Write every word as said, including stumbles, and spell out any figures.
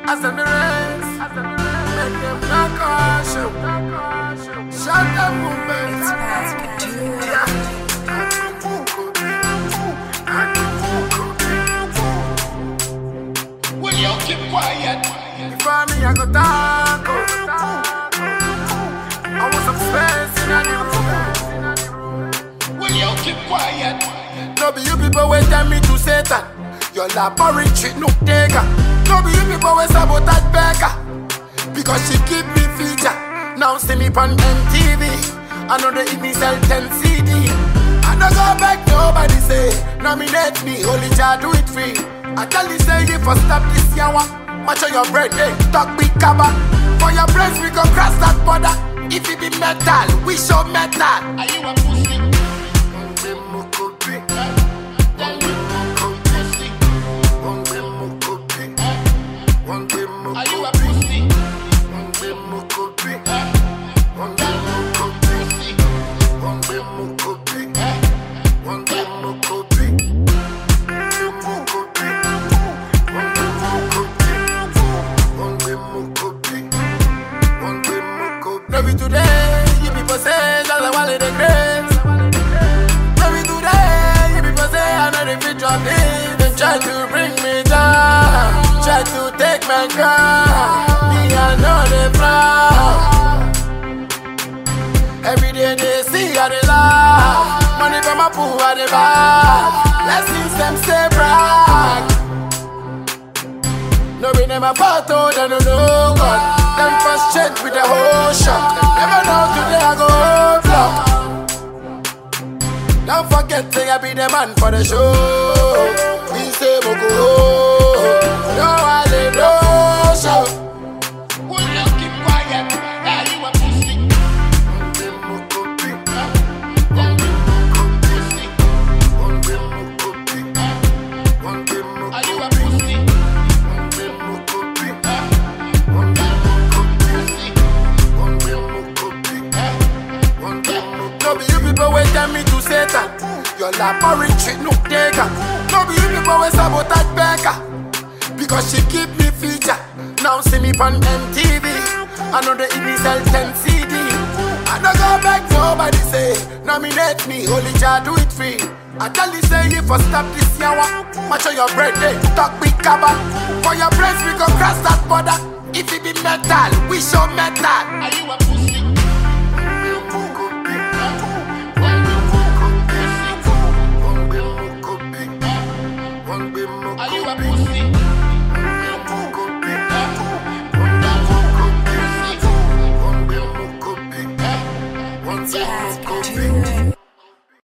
As in the race, make them not caution. Shut the movement. Yeah. Will you keep quiet? Before me, I go talk. I want some space in the room. Will you keep quiet? No be you people wait tell me to Satan. Your laboratory no taker. No be you people wait sabotage Becca. Because she keep me feature. Now see me on M T V. I know they even sell ten C D. I don't go back, nobody say nominate me, only jar do it free. I tell you say if I stop this yawa, match on your bread, eh, talk big cover. For your brains we gon' cross that border. If it be metal, we show metal. Are you a pussy? Are you a pussy? Maybe today, you people say just a one of the grace. Maybe today, you people say I know the future of this. They try to bring me down, try to take my crown. Me I know they frown. Every day they see how they laugh. Money from my pool how they bad. Blessings them say brag. No be never photo, they don't know God. Them first change with the whole shop. Never know today I go flop. Don't forget say I be the man for the show. We say Moko. No I let no show. Will you keep quiet? Are you a pussy? Are you a pussy? No be you people wait tell me to Satan. Your laboratory no taker. No be you people wait sabotage Becca. Because she keep me feature. Now see me on M T V. I know they even sell ten C D. I don't go back, nobody say nominate me, only jar do it free. I tell you say if I stop this yawa, match on your bread, eh, talk big cover. For your brains we gon' cross that border. If it be metal, we show metal. Are you a pussy? Are you a pussy? One